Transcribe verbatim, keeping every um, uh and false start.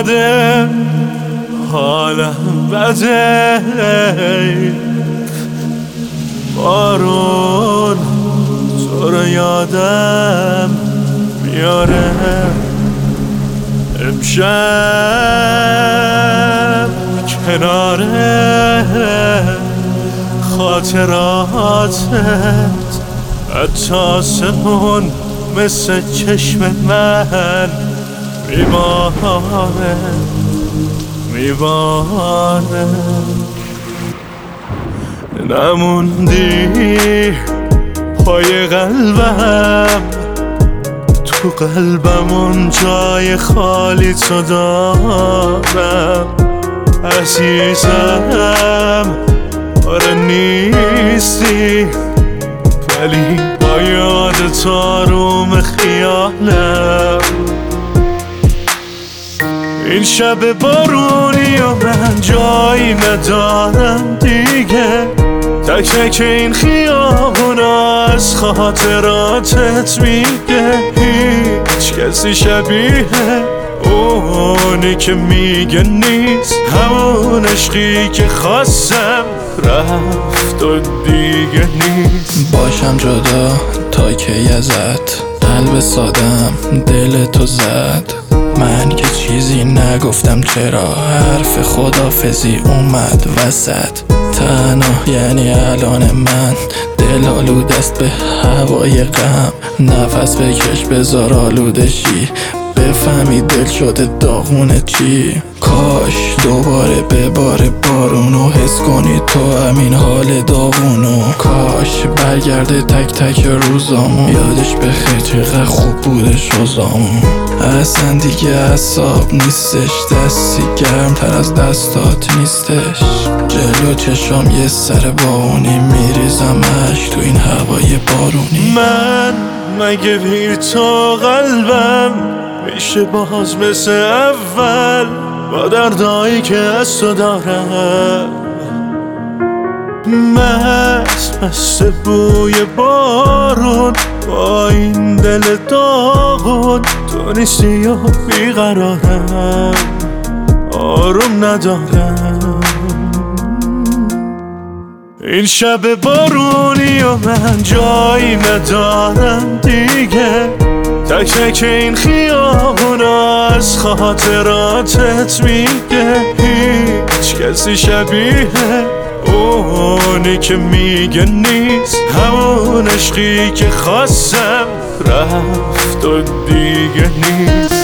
بده حالم بده بارون تو رو یادم میاره امشب کناره خاطراتت حتی آسمون مثل چشم من میباره میباره نموندی پای قلبم تو قلبم اون جای خالی تو دارم عزیزم آره نیستی ولی با یادت آروم خیالم این شب بارونی و من جایی ندارم دیگه تک تک این خیابونا از خاطراتت میگه هیچ کسی شبیه اونی که میگه نیست همون عشقی که خواستم رفت و دیگه نیست باشم جدا تا کی ازت قلب سادم دل تو زد من که چیزی نگفتم چرا حرف خدافزی اومد وسط تنها یعنی الان من دل آلود است به هوای غم نفس بکش بذار آلوده شی بفهمی دل شده داغونه چی کاش دوباره بباره بارونو حس کنی تو همین حال داغونو کاش برگرده تک تک روزامو یادش بخیر چقدر خوب بوده شوزامو اصلا دیگه اعصاب نیستش دستی گرمتر از دستات نیستش جلو چشام یه سر باونی میریزم عشق تو این هوای بارونی من مگه بی تو قلبم میشه باز مثل اول با دردایی که از تو دارم مست مست بوی بارون با این دل داغون تو نیستی و بیقرارم آروم ندارم این شب بارونی و من جایی ندارم دیگه تک تک این خیابونا از خاطراتت میگه هیچ کسی شبیه اونی که میگه نیست همون عشقی که خواستم رفت و دیگه نیست